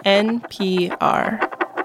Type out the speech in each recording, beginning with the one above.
NPR.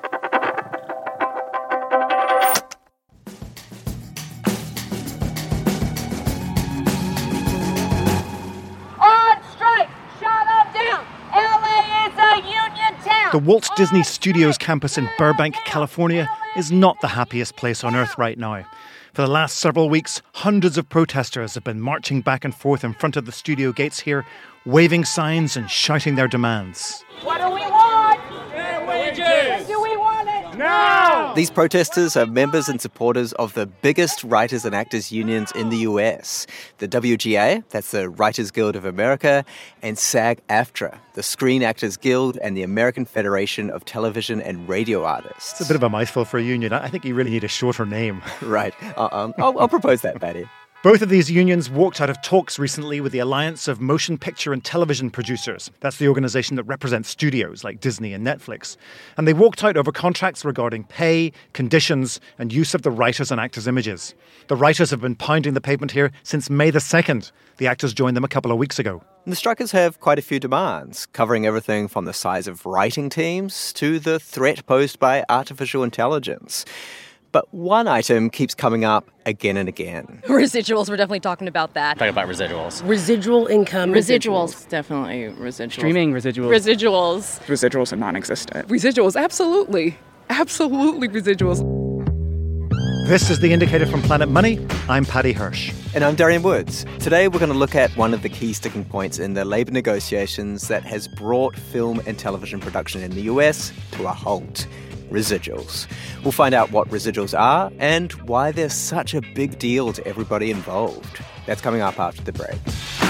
The Walt Disney Studios campus in Burbank, California, is not the happiest place on earth right now. For the last several weeks, hundreds of protesters have been marching back and forth in front of the studio gates here, waving signs and shouting their demands. What do we want? Fair wages! Do we want it? No! These protesters are members and supporters of the biggest writers and actors unions in the US. The WGA, that's the Writers Guild of America, and SAG-AFTRA, the Screen Actors Guild and the American Federation of Television and Radio Artists. It's a bit of a mouthful for a union. I think you really need a shorter name. Right. I'll propose that, Paddy. Both of these unions walked out of talks recently with the Alliance of Motion Picture and Television Producers. That's the organisation that represents studios like Disney and Netflix. And they walked out over contracts regarding pay, conditions, and use of the writers' and actors' images. The writers have been pounding the pavement here since May the 2nd. The actors joined them a couple of weeks ago. The strikers have quite a few demands, covering everything from the size of writing teams to the threat posed by artificial intelligence. But one item keeps coming up again and again. Residuals, we're definitely talking about that. Talking about residuals. Residual income. Residuals. Definitely residuals. Streaming residuals. Residuals. Residuals are non-existent. Residuals, absolutely. Absolutely residuals. This is The Indicator from Planet Money. I'm Paddy Hirsch. And I'm Darian Woods. Today we're going to look at one of the key sticking points in the labour negotiations that has brought film and television production in the US to a halt. Residuals. We'll find out what residuals are and why they're such a big deal to everybody involved. That's coming up after the break.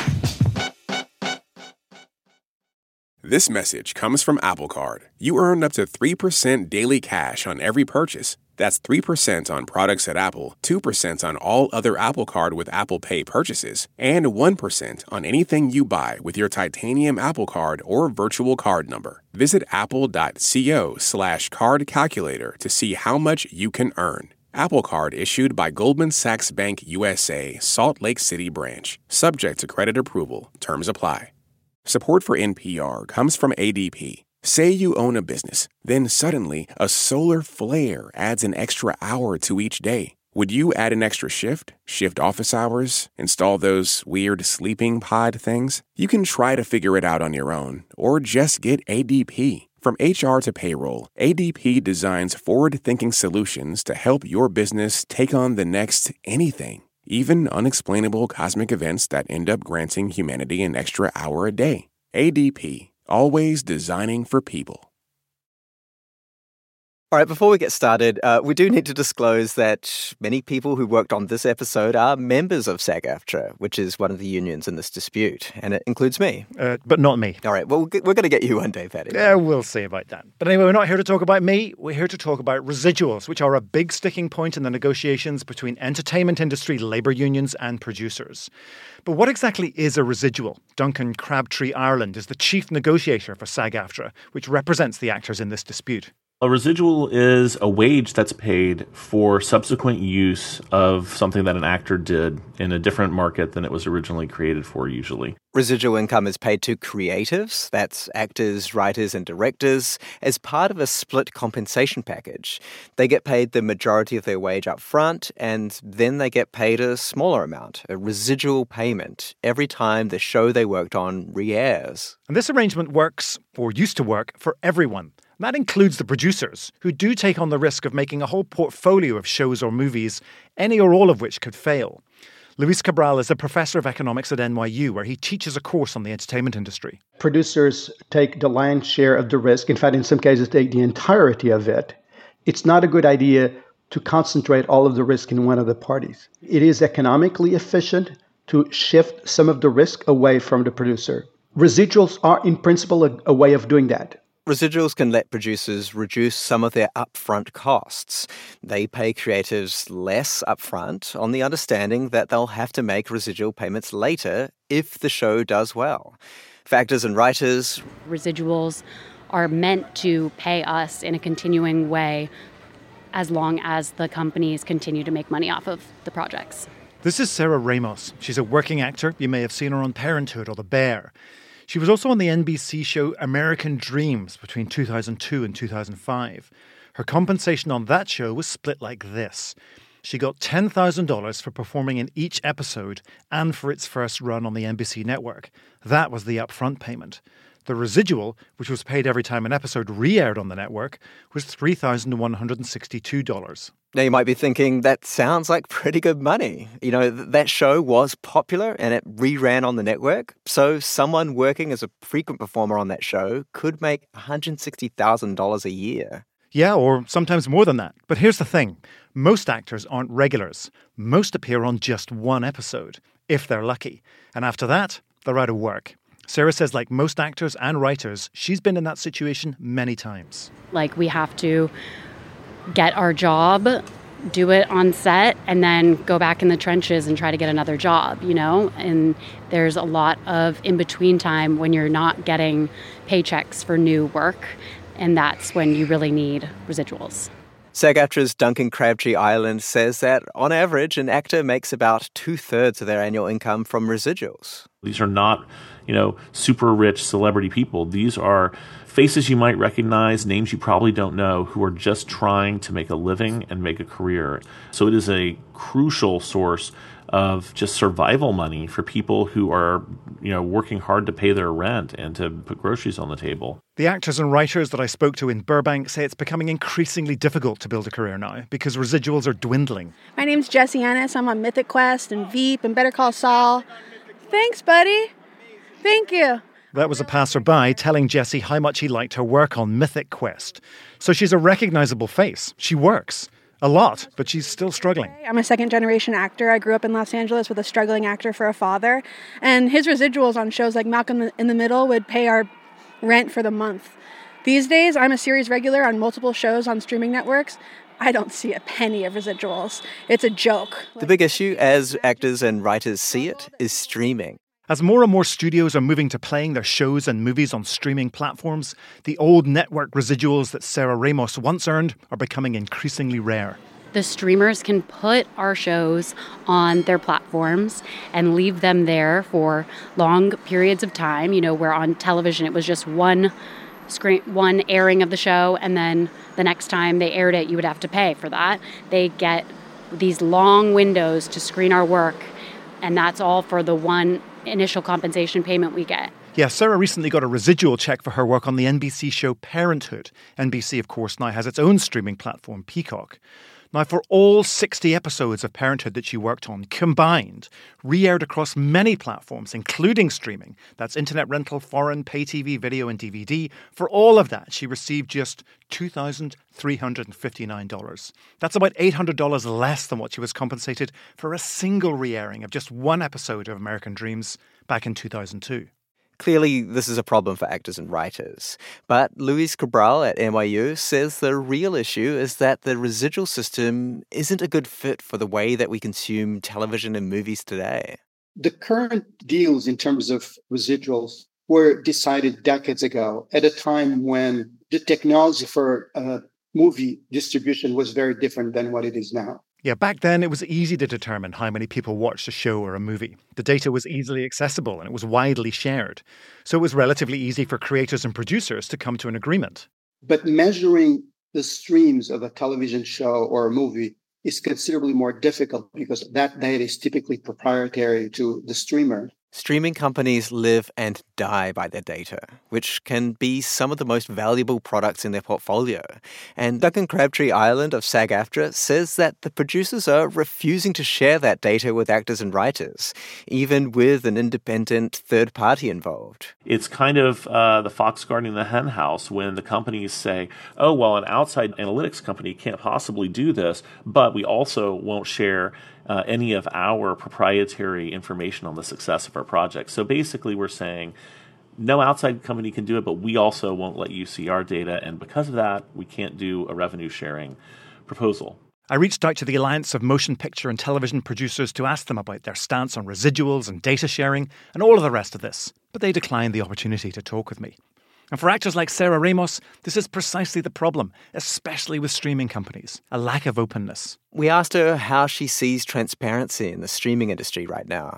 This message comes from Apple Card. You earn up to 3% daily cash on every purchase. That's 3% on products at Apple, 2% on all other Apple Card with Apple Pay purchases, and 1% on anything you buy with your titanium Apple Card or virtual card number. Visit apple.co/card calculator to see how much you can earn. Apple Card issued by Goldman Sachs Bank USA, Salt Lake City branch. Subject to credit approval. Terms apply. Support for NPR comes from ADP. Say you own a business, then suddenly a solar flare adds an extra hour to each day. Would you add an extra shift? Shift office hours? Install those weird sleeping pod things? You can try to figure it out on your own, or just get ADP. From HR to payroll, ADP designs forward-thinking solutions to help your business take on the next anything, even unexplainable cosmic events that end up granting humanity an extra hour a day. ADP. Always designing for people. All right, before we get started, we do need to disclose that many people who worked on this episode are members of SAG-AFTRA, which is one of the unions in this dispute, and it includes me. But not me. All right, well, we're going to get you one day, Paddy. Yeah, we'll see about that. But anyway, we're not here to talk about me. We're here to talk about residuals, which are a big sticking point in the negotiations between entertainment industry labour unions and producers. But what exactly is a residual? Duncan Crabtree Ireland is the chief negotiator for SAG-AFTRA, which represents the actors in this dispute. A residual is a wage that's paid for subsequent use of something that an actor did in a different market than it was originally created for, usually. Residual income is paid to creatives, that's actors, writers, and directors, as part of a split compensation package. They get paid the majority of their wage up front, and then they get paid a smaller amount, a residual payment, every time the show they worked on re-airs. And this arrangement works, or used to work, for everyone. That includes the producers, who do take on the risk of making a whole portfolio of shows or movies, any or all of which could fail. Luis Cabral is a professor of economics at NYU, where he teaches a course on the entertainment industry. Producers take the lion's share of the risk. In fact, in some cases, take the entirety of it. It's not a good idea to concentrate all of the risk in one of the parties. It is economically efficient to shift some of the risk away from the producer. Residuals are, in principle, a way of doing that. Residuals can let producers reduce some of their upfront costs. They pay creatives less upfront on the understanding that they'll have to make residual payments later if the show does well. For actors and writers, residuals are meant to pay us in a continuing way as long as the companies continue to make money off of the projects. This is Sarah Ramos. She's a working actor. You may have seen her on Parenthood or The Bear. She was also on the NBC show American Dreams between 2002 and 2005. Her compensation on that show was split like this. She got $10,000 for performing in each episode and for its first run on the NBC network. That was the upfront payment. The residual, which was paid every time an episode re-aired on the network, was $3,162. Now, you might be thinking, that sounds like pretty good money. You know, that show was popular and it reran on the network. So someone working as a frequent performer on that show could make $160,000 a year. Yeah, or sometimes more than that. But here's the thing. Most actors aren't regulars. Most appear on just one episode, if they're lucky. And after that, they're out of work. Sarah says, like most actors and writers, she's been in that situation many times. Like, we have to get our job, do it on set, and then go back in the trenches and try to get another job, you know? And there's a lot of in-between time when you're not getting paychecks for new work, and that's when you really need residuals. SAG-AFTRA's Duncan Crabtree-Ireland says that, on average, an actor makes about 2/3 of their annual income from residuals. These are not, super rich celebrity people. These are faces you might recognize, names you probably don't know, who are just trying to make a living and make a career. So it is a crucial source of just survival money for people who are, working hard to pay their rent and to put groceries on the table. The actors and writers that I spoke to in Burbank say it's becoming increasingly difficult to build a career now because residuals are dwindling. My name's Jessie Ennis. I'm on Mythic Quest and Veep and Better Call Saul. Thanks, buddy. Thank you. That was a passerby telling Jessie how much he liked her work on Mythic Quest. So she's a recognizable face. She works. A lot, but she's still struggling. I'm a second-generation actor. I grew up in Los Angeles with a struggling actor for a father, and his residuals on shows like Malcolm in the Middle would pay our rent for the month. These days, I'm a series regular on multiple shows on streaming networks. I don't see a penny of residuals. It's a joke. The big issue, as actors and writers see it, is streaming. As more and more studios are moving to playing their shows and movies on streaming platforms, the old network residuals that Sarah Ramos once earned are becoming increasingly rare. The streamers can put our shows on their platforms and leave them there for long periods of time. Where on television it was just one airing of the show, and then the next time they aired it, you would have to pay for that. They get these long windows to screen our work, and that's all for the one initial compensation payment we get. Yeah, Sarah recently got a residual check for her work on the NBC show Parenthood. NBC, of course, now has its own streaming platform, Peacock. Now, for all 60 episodes of Parenthood that she worked on, combined, re-aired across many platforms, including streaming, that's internet rental, foreign, pay TV, video and DVD, for all of that, she received just $2,359. That's about $800 less than what she was compensated for a single re-airing of just one episode of American Dreams back in 2002. Clearly, this is a problem for actors and writers. But Luis Cabral at NYU says the real issue is that the residual system isn't a good fit for the way that we consume television and movies today. The current deals in terms of residuals were decided decades ago at a time when the technology for movie distribution was very different than what it is now. Yeah, back then it was easy to determine how many people watched a show or a movie. The data was easily accessible and it was widely shared. So it was relatively easy for creators and producers to come to an agreement. But measuring the streams of a television show or a movie is considerably more difficult because that data is typically proprietary to the streamer. Streaming companies live and die by their data, which can be some of the most valuable products in their portfolio. And Duncan Crabtree-Ireland of SAG-AFTRA says that the producers are refusing to share that data with actors and writers, even with an independent third party involved. It's kind of the fox guarding the hen house when the companies say, oh, well, an outside analytics company can't possibly do this, but we also won't share any of our proprietary information on the success of our project. So basically we're saying no outside company can do it, but we also won't let you see our data. And because of that, we can't do a revenue sharing proposal. I reached out to the Alliance of Motion Picture and Television Producers to ask them about their stance on residuals and data sharing and all of the rest of this, but they declined the opportunity to talk with me. And for actors like Sarah Ramos, this is precisely the problem, especially with streaming companies, a lack of openness. We asked her how she sees transparency in the streaming industry right now.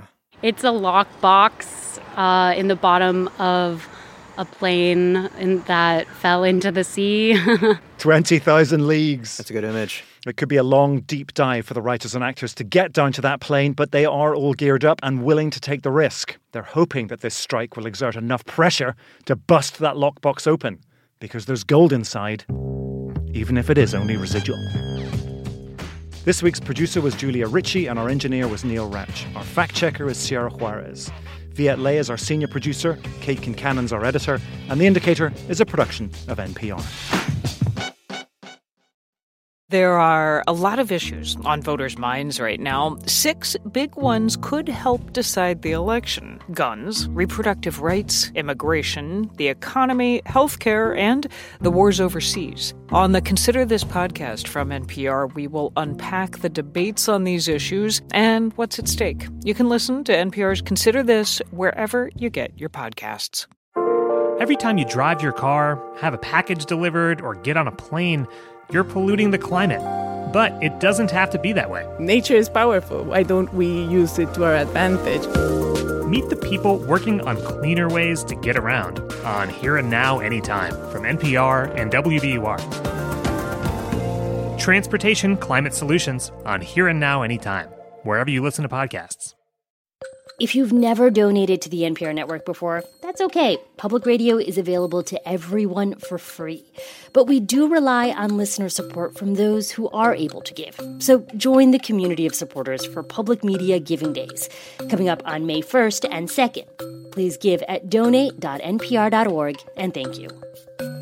It's a lockbox in the bottom of a plane that fell into the sea. 20,000 leagues. That's a good image. It could be a long, deep dive for the writers and actors to get down to that plane, but they are all geared up and willing to take the risk. They're hoping that this strike will exert enough pressure to bust that lockbox open, because there's gold inside, even if it is only residual. This week's producer was Julia Ritchie, and our engineer was Neil Ratch. Our fact-checker is Sierra Juarez. Viet Le is our senior producer, Kate Kincannon our editor, and The Indicator is a production of NPR. There are a lot of issues on voters' minds right now. 6 big ones could help decide the election: guns, reproductive rights, immigration, the economy, healthcare, and the wars overseas. On the Consider This podcast from NPR, we will unpack the debates on these issues and what's at stake. You can listen to NPR's Consider This wherever you get your podcasts. Every time you drive your car, have a package delivered, or get on a plane, you're polluting the climate. But it doesn't have to be that way. Nature is powerful. Why don't we use it to our advantage? Meet the people working on cleaner ways to get around on Here and Now Anytime from NPR and WBUR. Transportation Climate Solutions on Here and Now Anytime, wherever you listen to podcasts. If you've never donated to the NPR network before, that's okay. Public radio is available to everyone for free. But we do rely on listener support from those who are able to give. So join the community of supporters for Public Media Giving Days, coming up on May 1st and 2nd. Please give at donate.npr.org, and thank you.